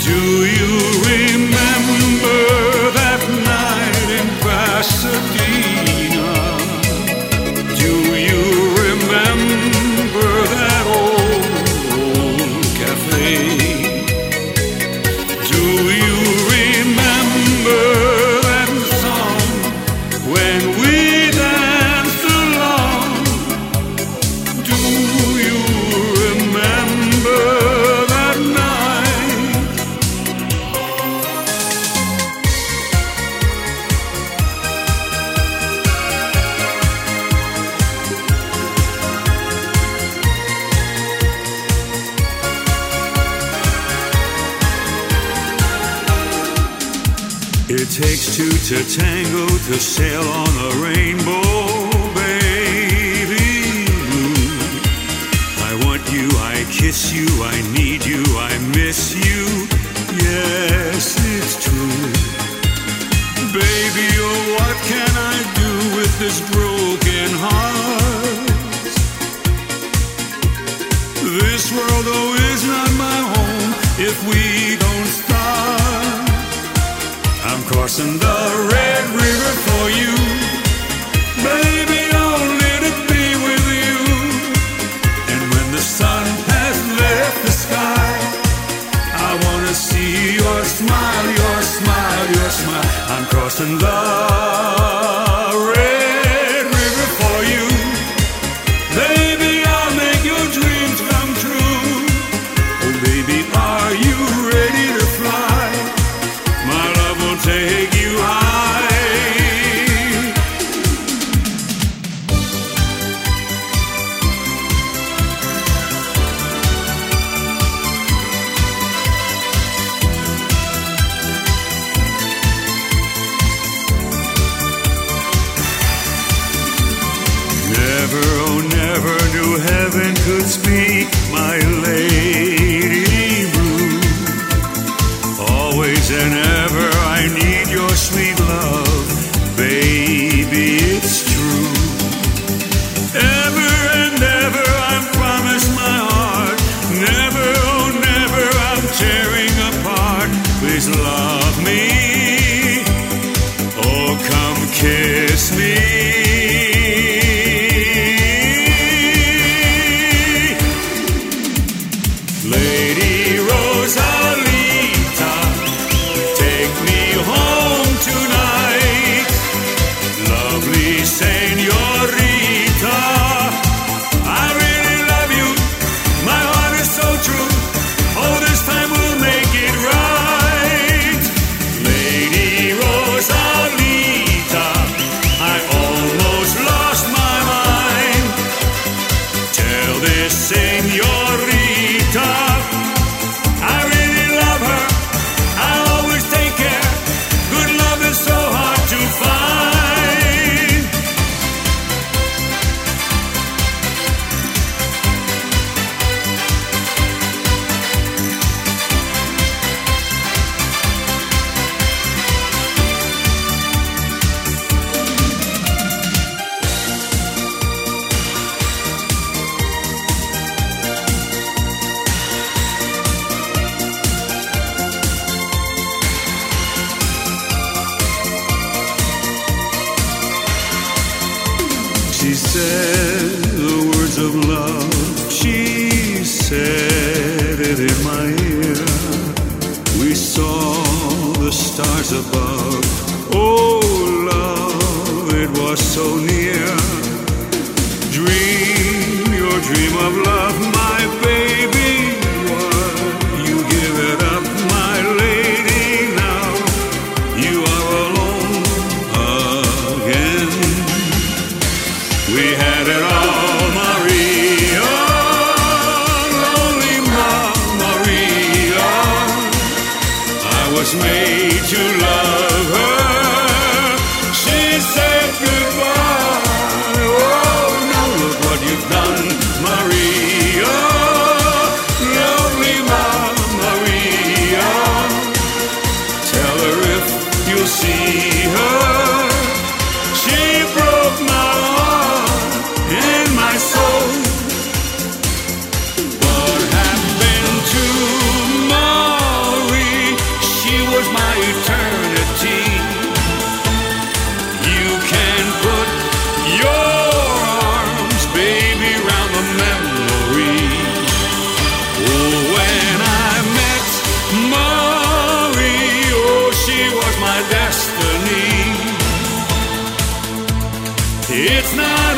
Do you remember that night in Pasadena? Do you remember that old cafe? Do you remember that song when we danced along? Do you remember that night? It takes two to tango to sail on a rainbow, baby blue. I want you, I kiss you, I need you, I miss you. Yes, it's true. Baby, oh, what can I do with this broken heart? This world, oh, is not my home if we don't start. I'm crossing the Red River for you. Baby, only to be with you. And when the sun has left the sky, I wanna see your smile, your smile, your smile. I'm crossing the Red River for you. Baby, I'll make your dreams come true. Oh, baby, are you ready to fly? My love will take you high. Never, oh never knew heaven could speak, my lady blue. Always and ever I need your sweet love, baby, it's true. Ever and ever I've promised my heart, never, oh never I'm tearing apart. Please love me, oh come kiss me. Lady Rosalita, take me home tonight. Lovely señorita, I really love you, my heart is so true. Oh, this time we'll make it right. Lady Rosalita, I almost lost my mind. Tell this señorita I really love her, I always take care. Good love is so hard to find. She said the words of love, she said it in my ear. We saw the stars above, oh love, it was so near. Dream your dream of love, my baby, what you give it up, my lady, now you are alone again. We had it all, Maria, lonely Maria. I was made to love her. She said goodbye. Oh, now look what you've done, Maria, lonely Maria. Tell her if you'll see her. She broke my heart in my soul. What happened to Maria? it's not